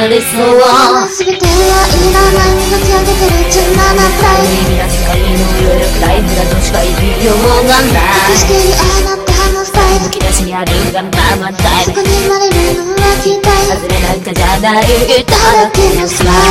なりそう。 全てはいらない磨き上げてる純真なプライド。 意味な世界の余力ライフだとしか言いようがない。 隠しているあなたのスタイル。 むき出しにあるがままタイム。 そこに生まれるのは期待。 外れなんかじゃない。 ただけのスライド。